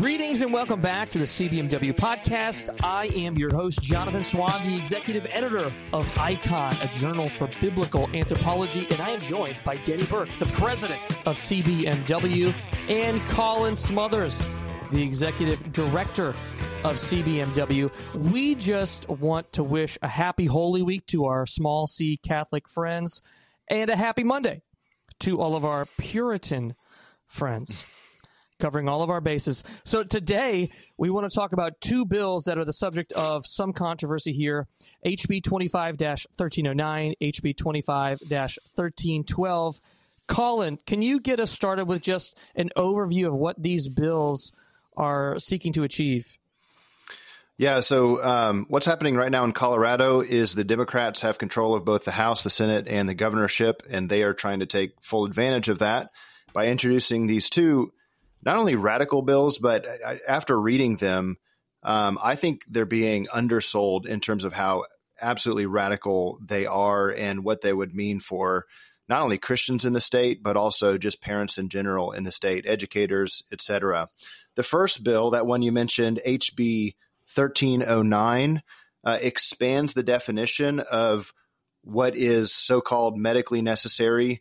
Greetings and welcome back to the CBMW podcast. I am your host, Jonathan Swan, the executive editor of Icon, a journal for biblical anthropology, and I am joined by Denny Burk, the president of CBMW, and Colin Smothers, the executive director of CBMW. We just want to wish a happy Holy Week to our small C Catholic friends and a happy Monday to all of our Puritan friends, covering all of our bases. So today, we want to talk about two bills that are the subject of some controversy here, HB 25-1309, HB 25-1312. Colin, can you get us started with just an overview of what these bills are seeking to achieve? Yeah, so what's happening right now in Colorado is the Democrats have control of both the House, the Senate, and the governorship, and they are trying to take full advantage of that by introducing these two not only radical bills, but after reading them, I think they're being undersold in terms of how absolutely radical they are and what they would mean for not only Christians in the state, but also just parents in general in the state, educators, etc. The first bill, that one you mentioned, HB 1309, expands the definition of what is so-called medically necessary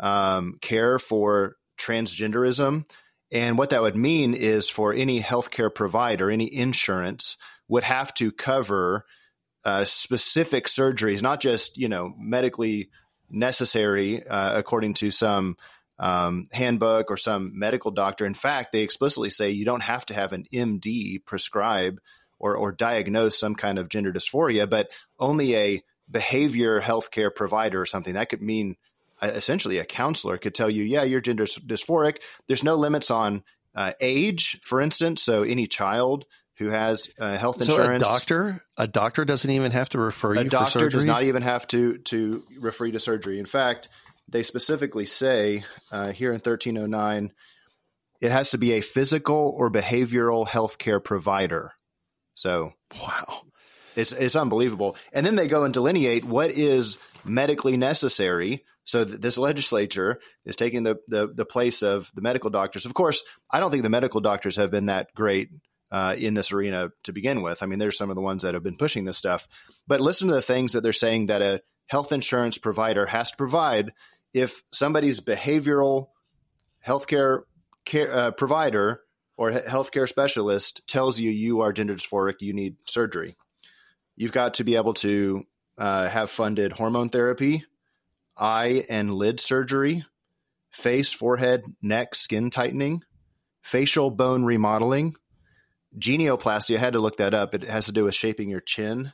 care for transgenderism. And what that would mean is for any healthcare provider, any insurance would have to cover specific surgeries, not just, medically necessary according to some handbook or some medical doctor. In fact, they explicitly say you don't have to have an MD prescribe or diagnose some kind of gender dysphoria, but only a behavior healthcare provider or something. That could mean essentially a counselor could tell you, yeah, you're gender dysphoric. There's no limits on age, for instance. So any child who has health insurance. So a doctor doesn't even have to refer you for surgery? A doctor does not even have to refer you to surgery. In fact, they specifically say here in 1309, it has to be a physical or behavioral healthcare provider. So, wow, it's unbelievable. And then they go and delineate what is medically necessary. So this legislature is taking the place of the medical doctors. Of course, I don't think the medical doctors have been that great in this arena to begin with. I mean, there's some of the ones that have been pushing this stuff. But listen to the things that they're saying that a health insurance provider has to provide if somebody's behavioral healthcare provider or healthcare specialist tells you are gender dysphoric, you need surgery. You've got to be able to have funded hormone therapy, eye and lid surgery, face, forehead, neck, skin tightening, facial bone remodeling, genioplasty. I had to look that up. It has to do with shaping your chin,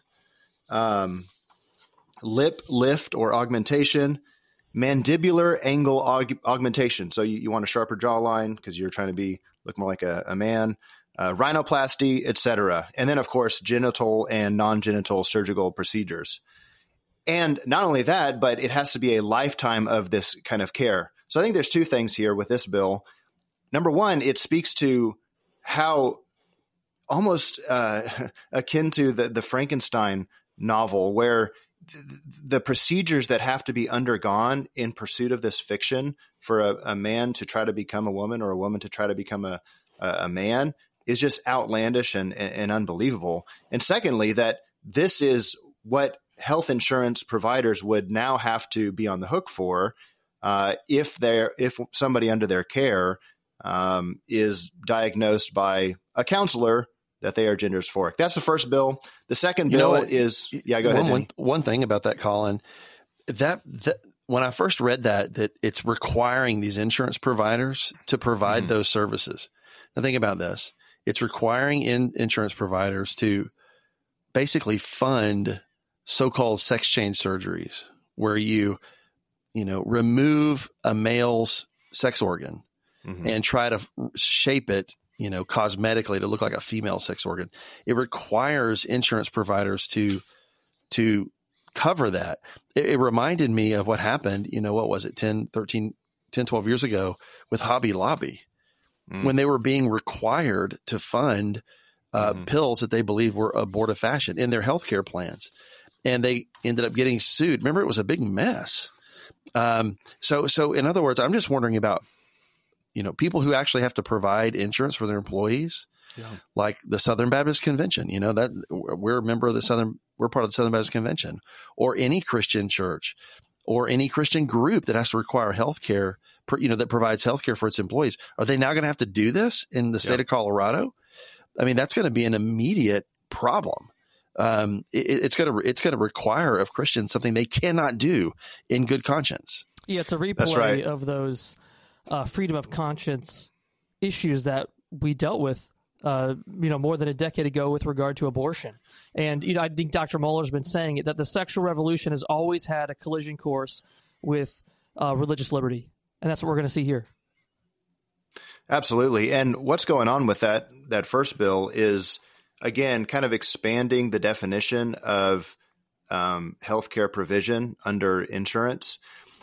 lip lift or augmentation, mandibular angle augmentation. So you want a sharper jawline because you're trying to look more like a man, rhinoplasty, etc. And then, of course, genital and non-genital surgical procedures. And not only that, but it has to be a lifetime of this kind of care. So I think there's two things here with this bill. Number one, it speaks to how almost akin to the Frankenstein novel, where the procedures that have to be undergone in pursuit of this fiction for a man to try to become a woman or a woman to try to become a man is just outlandish and unbelievable. And secondly, that this is what health insurance providers would now have to be on the hook for if somebody under their care is diagnosed by a counselor that they are gender dysphoric. That's the first bill. The second bill is go ahead. One thing about that, Colin, that when I first read that it's requiring these insurance providers to provide those services. Now think about this. It's requiring insurance providers to basically fund so-called sex change surgeries where you remove a male's sex organ and try to shape it, cosmetically to look like a female sex organ. It requires insurance providers to cover that. It reminded me of what happened, what was it, 10, 12 years ago with Hobby Lobby, when they were being required to fund pills that they believed were abortifacient in their healthcare plans. And they ended up getting sued. Remember, it was a big mess. So in other words, I'm just wondering about, people who actually have to provide insurance for their employees. like the Southern Baptist Convention. That we're a member of we're part of the Southern Baptist Convention, or any Christian church, or any Christian group that has to require healthcare, that provides healthcare for its employees. Are they now going to have to do this in the state of Colorado? I mean, that's going to be an immediate problem. It's going to require of Christians something they cannot do in good conscience. Yeah, it's a replay of those freedom of conscience issues that we dealt with, more than a decade ago with regard to abortion. And, I think Dr. Mohler's been saying it, that the sexual revolution has always had a collision course with religious liberty. And that's what we're going to see here. Absolutely. And what's going on with that first bill is, again, kind of expanding the definition of healthcare provision under insurance.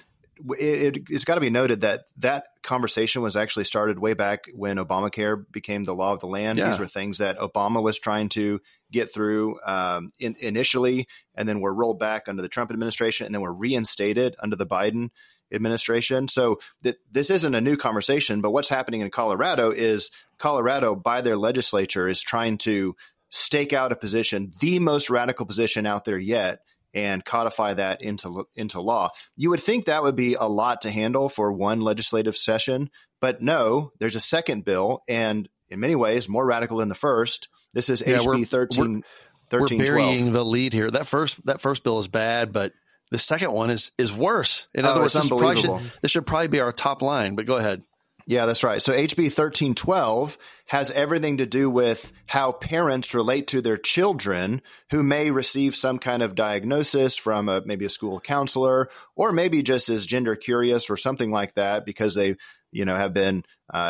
It's got to be noted that conversation was actually started way back when Obamacare became the law of the land. Yeah. These were things that Obama was trying to get through initially, and then were rolled back under the Trump administration, and then were reinstated under the Biden administration. So this isn't a new conversation, but what's happening in Colorado is Colorado, by their legislature, is trying to stake out a position, the most radical position out there yet, and codify that into law. You would think that would be a lot to handle for one legislative session, but no, there's a second bill, and in many ways more radical than the first. This is HB 1312. We're burying the lead here. That first bill is bad, but the second one is worse. In other words, this should probably be our top line, but go ahead. Yeah, that's right. So HB 1312 has everything to do with how parents relate to their children who may receive some kind of diagnosis from maybe a school counselor, or maybe just is gender curious or something like that because they, have been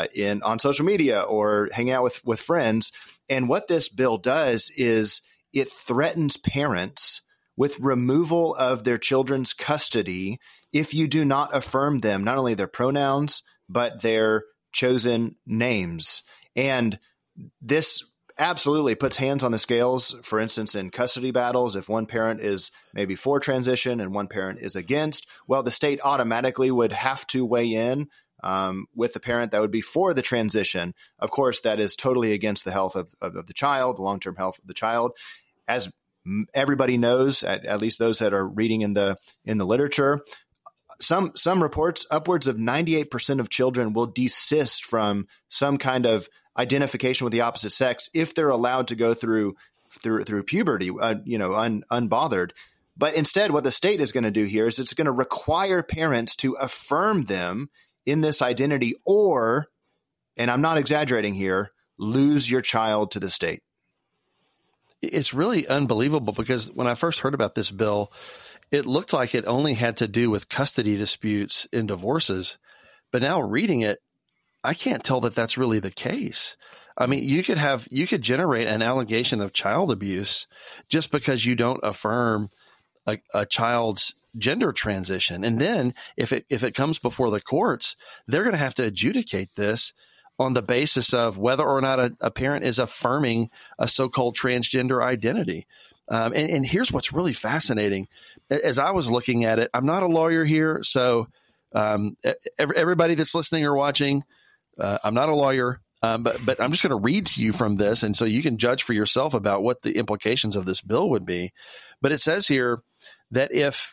on social media or hanging out with friends. And what this bill does is it threatens parents with removal of their children's custody if you do not affirm them, not only their pronouns, but their chosen names. And this absolutely puts hands on the scales. For instance, in custody battles, if one parent is maybe for transition and one parent is against, well, the state automatically would have to weigh in with the parent that would be for the transition. Of course, that is totally against the health of the child, the long-term health of the child. As everybody knows, at least those that are reading in the literature, some reports, upwards of 98% of children will desist from some kind of identification with the opposite sex if they're allowed to go through puberty, unbothered. But instead, what the state is going to do here is it's going to require parents to affirm them in this identity, or, and I'm not exaggerating here, lose your child to the state. It's really unbelievable, because when I first heard about this bill, it looked like it only had to do with custody disputes in divorces. But now reading it, I can't tell that that's really the case. I mean, you could generate an allegation of child abuse just because you don't affirm a child's gender transition. And then if it comes before the courts, they're going to have to adjudicate this on the basis of whether or not a parent is affirming a so-called transgender identity. And here's what's really fascinating. As I was looking at it, I'm not a lawyer here, so everybody that's listening or watching, I'm not a lawyer, but I'm just going to read to you from this, and so you can judge for yourself about what the implications of this bill would be. But it says here that if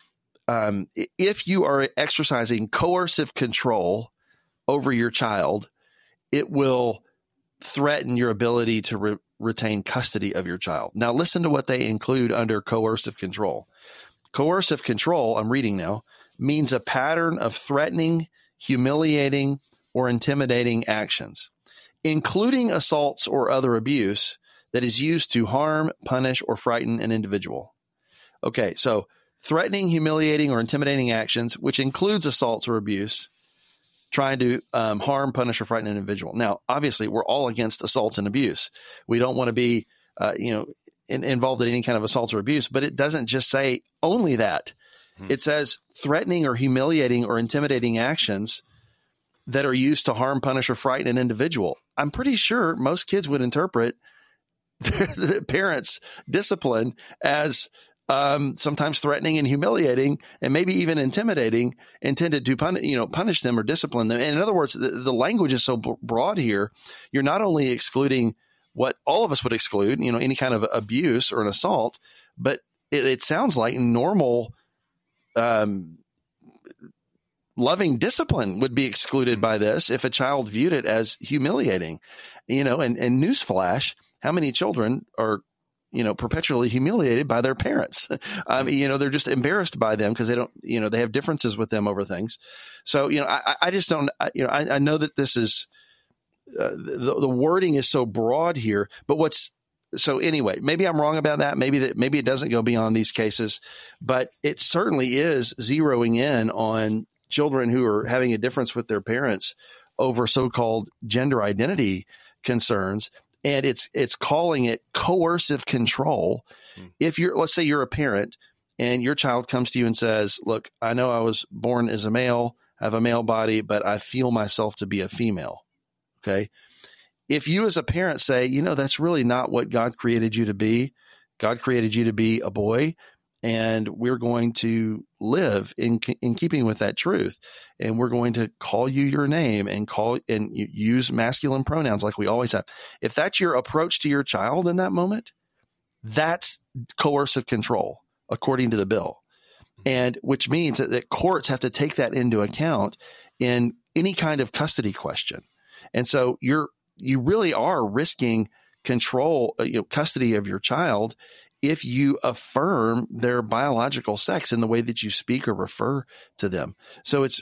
you are exercising coercive control over your child, it will threaten your ability to retain custody of your child. Now, listen to what they include under coercive control. Coercive control, I'm reading now, means a pattern of threatening, humiliating, or intimidating actions, including assaults or other abuse that is used to harm, punish, or frighten an individual. Okay, so threatening, humiliating, or intimidating actions, which includes assaults or abuse, trying to harm, punish, or frighten an individual. Now, obviously, we're all against assaults and abuse. We don't want to be, involved in any kind of assaults or abuse. But it doesn't just say only that. It says threatening or humiliating or intimidating actions that are used to harm, punish, or frighten an individual. I'm pretty sure most kids would interpret the parents' discipline as sometimes threatening and humiliating, and maybe even intimidating, intended to punish them or discipline them. And in other words, the language is so broad here. You're not only excluding what all of us would exclude, any kind of abuse or an assault, but it sounds like normal, loving discipline would be excluded by this if a child viewed it as humiliating, and newsflash, how many children are, perpetually humiliated by their parents? They're just embarrassed by them because they don't, they have differences with them over things. So, I just don't, I know that this is, the wording is so broad here, but so anyway, maybe I'm wrong about that. Maybe it doesn't go beyond these cases, but it certainly is zeroing in on children who are having a difference with their parents over so-called gender identity concerns. And it's calling it coercive control. If let's say you're a parent and your child comes to you and says, look, I know I was born as a male, I have a male body, but I feel myself to be a female. Okay. If you as a parent say, that's really not what God created you to be. God created you to be a boy, and we're going to live in keeping with that truth. And we're going to call you your name and use masculine pronouns like we always have. If that's your approach to your child in that moment, that's coercive control, according to the bill. And which means that courts have to take that into account in any kind of custody question. And so you really are risking control, custody of your child if you affirm their biological sex in the way that you speak or refer to them. So it's,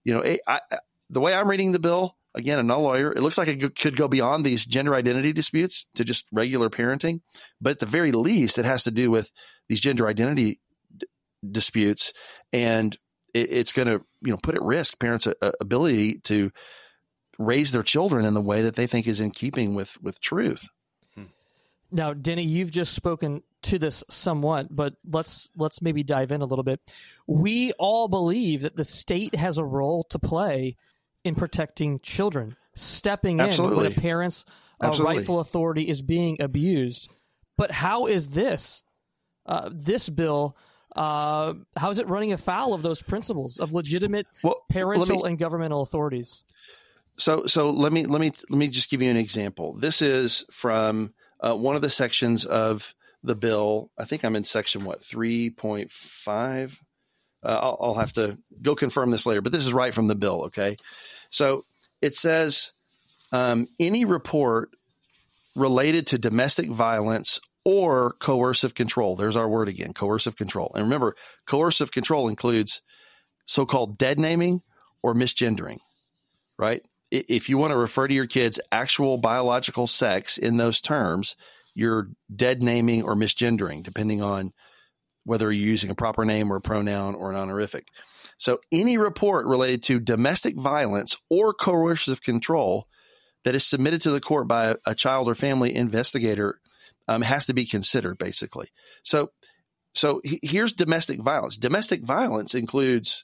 the way I'm reading the bill, again, I'm not a lawyer, it looks like it could go beyond these gender identity disputes to just regular parenting. But at the very least, it has to do with these gender identity disputes. And it's going to, put at risk parents' ability to raise their children in the way that they think is in keeping with truth. Now, Denny, you've just spoken to this somewhat, but let's maybe dive in a little bit. We all believe that the state has a role to play in protecting children, stepping in when a parent's rightful authority is being abused. But how is this bill? How is it running afoul of those principles of legitimate parental and governmental authorities? So let me just give you an example. This is from one of the sections of the bill. I think I'm in section 3.5. I'll have to go confirm this later, but this is right from the bill. Okay. So it says, any report related to domestic violence or coercive control. There's our word again, coercive control. And remember, coercive control includes so-called dead naming or misgendering, right? If you want to refer to your kid's actual biological sex in those terms, you're dead naming or misgendering, depending on whether you're using a proper name or a pronoun or an honorific. So any report related to domestic violence or coercive control that is submitted to the court by a child or family investigator has to be considered, basically. So here's domestic violence. Domestic violence includes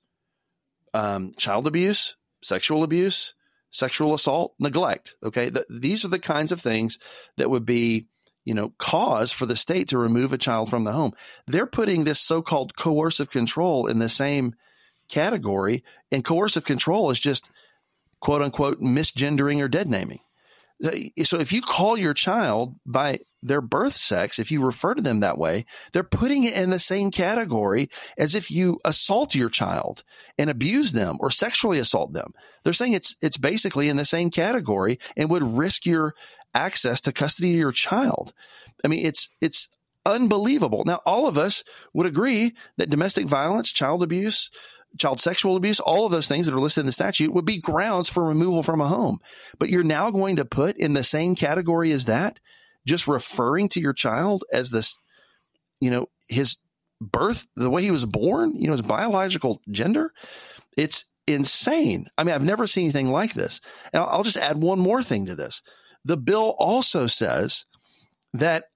child abuse, sexual abuse, sexual assault, neglect. Okay. These are the kinds of things that would be, cause for the state to remove a child from the home. They're putting this so-called coercive control in the same category, and coercive control is just quote unquote misgendering or dead naming. So if you call your child by their birth sex, if you refer to them that way, they're putting it in the same category as if you assault your child and abuse them or sexually assault them. They're saying it's basically in the same category and would risk your access to custody of your child. I mean, it's unbelievable. Now, all of us would agree that domestic violence, child abuse, child sexual abuse, all of those things that are listed in the statute would be grounds for removal from a home. But you're now going to put in the same category as that, just referring to your child as this, his birth, the way he was born, his biological gender. It's insane. I mean, I've never seen anything like this. And I'll just add one more thing to this. The bill also says that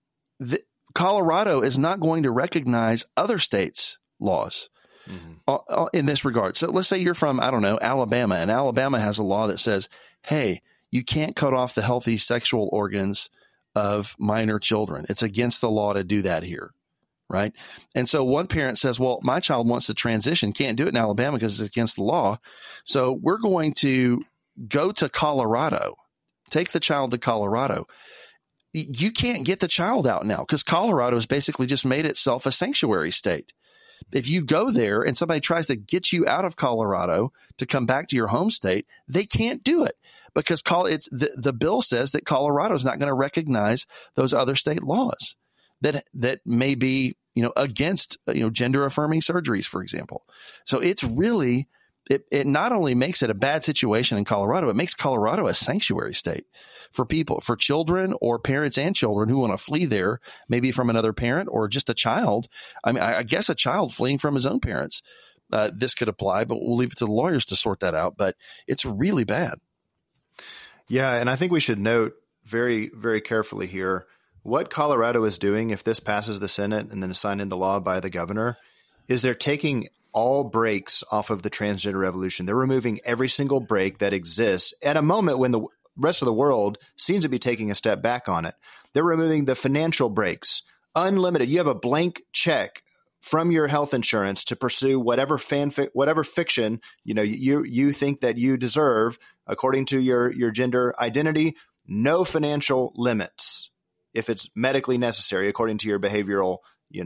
Colorado is not going to recognize other states' laws. In this regard. So let's say you're from, Alabama, and Alabama has a law that says, hey, you can't cut off the healthy sexual organs of minor children. It's against the law to do that here. Right. And so one parent says, well, my child wants to transition, can't do it in Alabama because it's against the law. So we're going to go to Colorado, take the child to Colorado. you can't get the child out now because Colorado has basically just made itself a sanctuary state. If you go there and somebody tries to get you out of Colorado to come back to your home state, they can't do it because the bill says that Colorado is not going to recognize those other state laws that may be, against, gender affirming surgeries, for example. So it's really, it not only makes it a bad situation in Colorado, it makes Colorado a sanctuary state for people, for children or parents and children who want to flee there, maybe from another parent or just a child. I mean, I guess a child fleeing from his own parents, this could apply, but we'll leave it to the lawyers to sort that out. But it's really bad. Yeah. And I think we should note very, very carefully here what Colorado is doing if this passes the Senate and then is signed into law by the governor is they're taking all brakes off of the transgender revolution. They're removing every single brake that exists at a moment when the rest of the world seems to be taking a step back on it. They're removing the financial brakes, unlimited. You have a blank check from your health insurance to pursue whatever fiction, you think that you deserve according to your gender identity. No financial limits if it's medically necessary, according to your behavioral,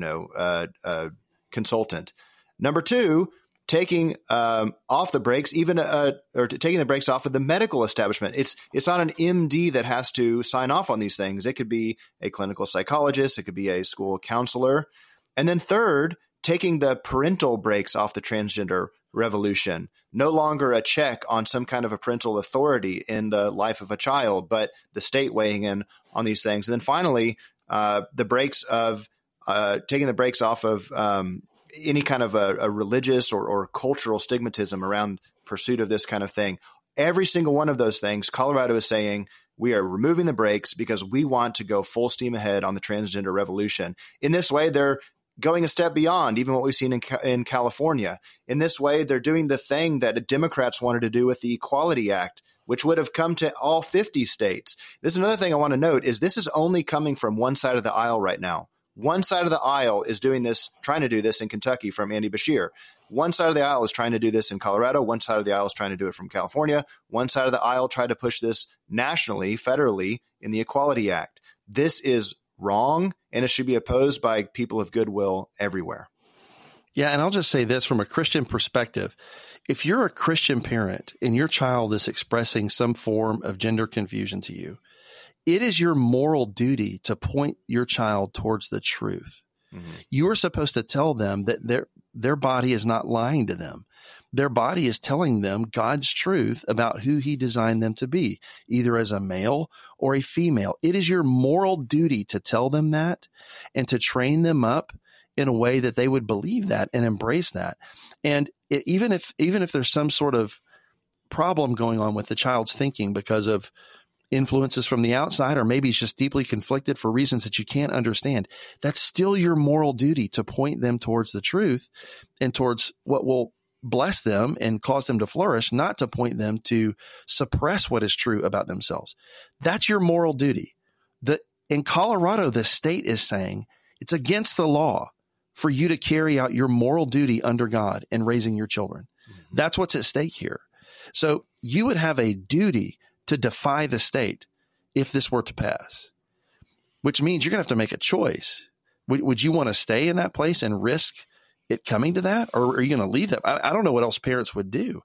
consultant. Number two, taking off the brakes, or taking the brakes off of the medical establishment. It's not an MD that has to sign off on these things. It could be a clinical psychologist. It could be a school counselor. And then third, taking the parental brakes off the transgender revolution. No longer a check on some kind of a parental authority in the life of a child, but the state weighing in on these things. And then finally, the brakes of taking the brakes off of any kind of a religious or cultural stigmatism around pursuit of this kind of thing. Every single one of those things, Colorado is saying we are removing the brakes because we want to go full steam ahead on the transgender revolution. In this way, they're going a step beyond even what we've seen in California. In this way, they're doing the thing that Democrats wanted to do with the Equality Act, which would have come to all 50 states. This is another thing I want to note is this is only coming from one side of the aisle right now. One side of the aisle is trying to do this in Kentucky from Andy Beshear. One side of the aisle is trying to do this in Colorado. One side of the aisle is trying to do it from California. One side of the aisle tried to push this nationally, federally in the Equality Act. This is wrong, and it should be opposed by people of goodwill everywhere. Yeah, and I'll just say this from a Christian perspective. If you're a Christian parent and your child is expressing some form of gender confusion to you, it is your moral duty to point your child towards the truth. Mm-hmm. You are supposed to tell them that their body is not lying to them. Their body is telling them God's truth about who he designed them to be, either as a male or a female. It is your moral duty to tell them that and to train them up in a way that they would believe that and embrace that. And even if there's some sort of problem going on with the child's thinking because of influences from the outside, or maybe it's just deeply conflicted for reasons that you can't understand, that's still your moral duty to point them towards the truth and towards what will bless them and cause them to flourish, not to point them to suppress what is true about themselves. That's your moral duty. In Colorado, the state is saying it's against the law for you to carry out your moral duty under God in raising your children. Mm-hmm. That's what's at stake here. So you would have a duty to defy the state if this were to pass, which means you're going to have to make a choice. Would you want to stay in that place and risk it coming to that, or are you going to leave that? I don't know what else parents would do.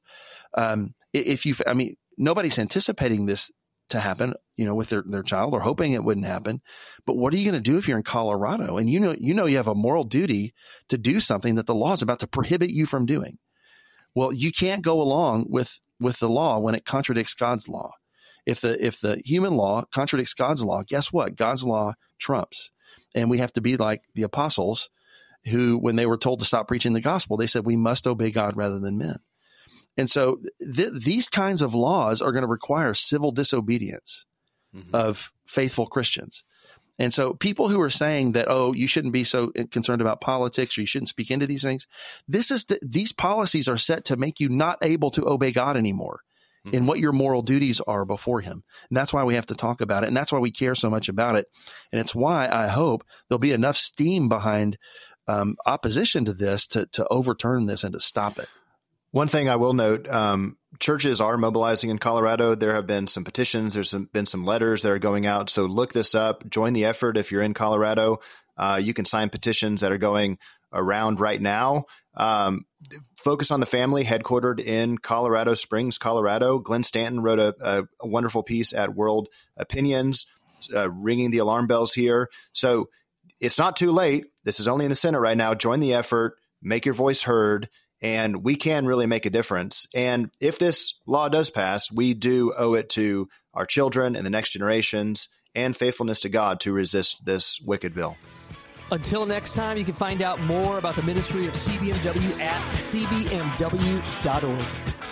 Nobody's anticipating this to happen, with their child, or hoping it wouldn't happen. But what are you going to do if you're in Colorado and you have a moral duty to do something that the law is about to prohibit you from doing? Well, you can't go along with the law when it contradicts God's law. If the human law contradicts God's law, guess what? God's law trumps. And we have to be like the apostles who, when they were told to stop preaching the gospel, they said, we must obey God rather than men. And so these kinds of laws are going to require civil disobedience of faithful Christians. And so people who are saying that, you shouldn't be so concerned about politics, or you shouldn't speak into these things, these policies are set to make you not able to obey God anymore in what your moral duties are before him. And that's why we have to talk about it. And that's why we care so much about it. And it's why I hope there'll be enough steam behind opposition to this to overturn this and to stop it. One thing I will note, churches are mobilizing in Colorado. There have been some petitions. There's been some letters that are going out. So look this up. Join the effort if you're in Colorado. You can sign petitions that are going around right now. Focus on the Family, headquartered in Colorado Springs, Colorado. Glenn Stanton wrote a wonderful piece at World Opinions, ringing the alarm bells here. So it's not too late. This is only in the Senate right now. Join the effort, make your voice heard, and we can really make a difference. And if this law does pass, we do owe it to our children and the next generations and faithfulness to God to resist this wicked bill. Until next time, you can find out more about the ministry of CBMW at cbmw.org.